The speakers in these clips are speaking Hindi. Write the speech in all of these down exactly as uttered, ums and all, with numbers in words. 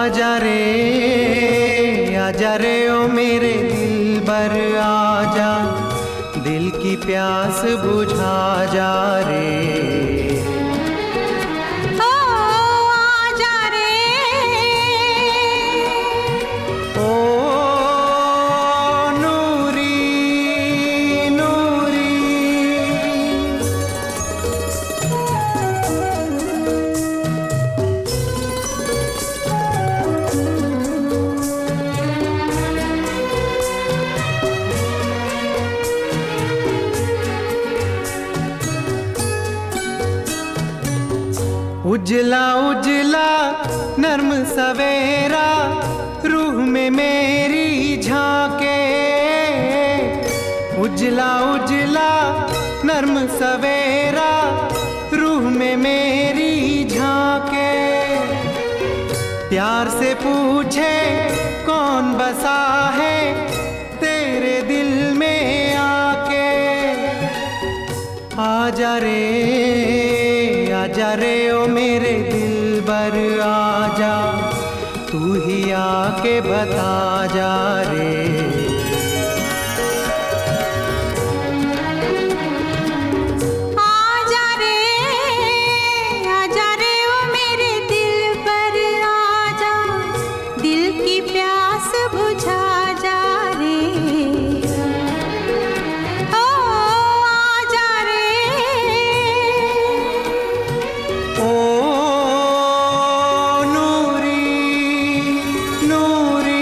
आजा रे आजा रे ओ मेरे दिलबर आजा, दिल की प्यास बुझा जा रे। ओ आजा रे ओ नूरी नूरी उजला उजला नर्म सवेरा रूह में मेरी झांके, उजला उजला नर्म सवेरा रूह में मेरी झांके। प्यार से पूछे कौन बसा है तेरे दिल में आके। आजा रे आजा रे ओ मेरे दिलबर आजा, तू ही आके बता जा रे। आजा रे आजा रे ओ मेरे दिलबर आजा, दिल की प्यास बुझा जा रे। ओ आजा रे ओ नूरी नूरी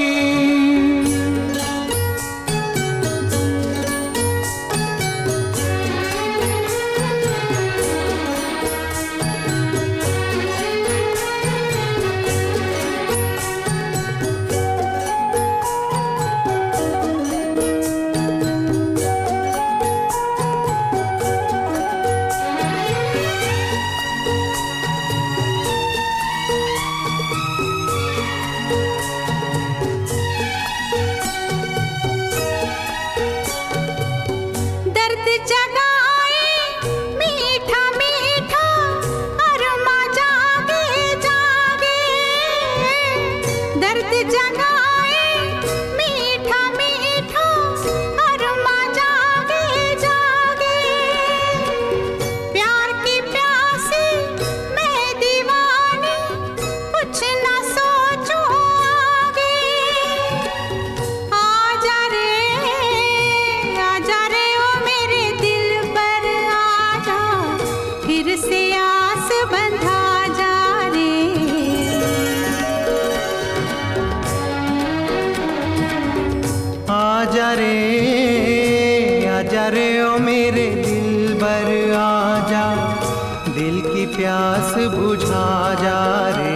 दर्द जगाए मीठा मीठा अरमा जागे जागे, दर्द जगाए मीठा मीठा अरमा जागे जागे। प्यार की प्यासी मैं दीवानी कुछ ना सोचूं आगे। आजा रे आजा रे ओ मेरे दिलबर आजा, फिर से आस बंधा जा रे। आजा रे आजा रे ओ मेरे दिलबर आजा, दिल की प्यास बुझा जा रे।